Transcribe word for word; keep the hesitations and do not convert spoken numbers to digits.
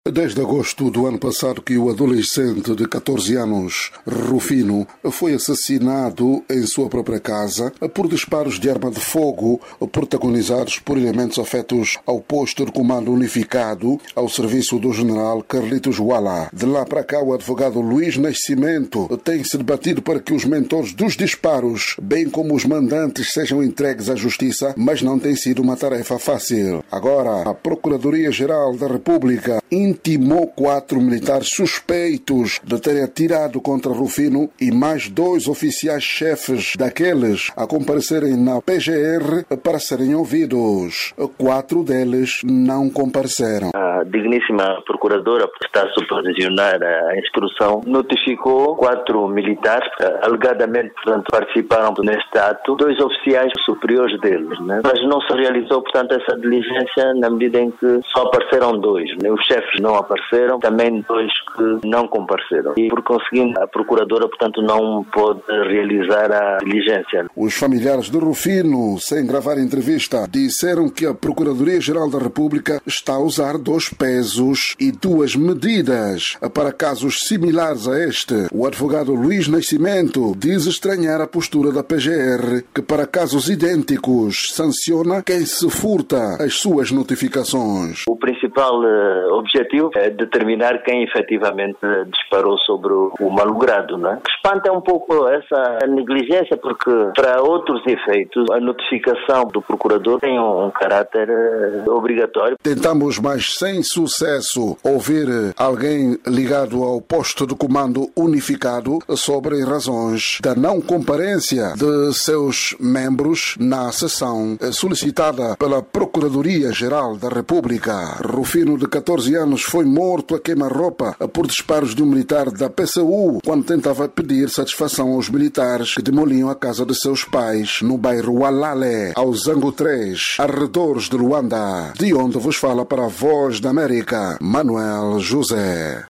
Desde agosto do ano passado que o adolescente de catorze anos, Rufino, foi assassinado em sua própria casa por disparos de arma de fogo protagonizados por elementos afetos ao posto de comando unificado ao serviço do general Carlitos Wala. De lá para cá, o advogado Luís Nascimento tem se debatido para que os mentores dos disparos, bem como os mandantes, sejam entregues à justiça, mas não tem sido uma tarefa fácil. Agora, a Procuradoria-Geral da República intimou quatro militares suspeitos de terem atirado contra Rufino e mais dois oficiais-chefes daqueles a comparecerem na P G R para serem ouvidos. Quatro deles não compareceram. A digníssima procuradora, por estar a supervisionar a instrução, notificou quatro militares, alegadamente, portanto, participaram neste ato, dois oficiais superiores deles, né? Mas não se realizou, portanto, essa diligência na medida em que só apareceram dois, né? Os chefes não apareceram, também dois que não compareceram. E, por conseguinte, a procuradora, portanto, não pôde realizar a diligência. Os familiares de Rufino, sem gravar entrevista, disseram que a Procuradoria-Geral da República está a usar dois pesos e duas medidas para casos similares a este. O advogado Luís Nascimento diz estranhar a postura da P G R, que para casos idênticos sanciona quem se furta as suas notificações. O principal uh, objetivo é determinar quem efetivamente disparou sobre o malogrado, né? Espanta um pouco essa negligência, porque para outros efeitos a notificação do procurador tem um, um caráter uh, obrigatório. Tentamos, mas sem sucesso, ouvir alguém ligado ao posto de comando unificado sobre razões da não comparência de seus membros na sessão solicitada pela Procuradoria-Geral da República. Rufino, de catorze anos, foi morto a queima-roupa por disparos de um militar da P C U quando tentava pedir satisfação aos militares que demoliam a casa de seus pais no bairro Walale, ao Zango três, arredores de Luanda, de onde vos fala para a Voz da América, Manuel José.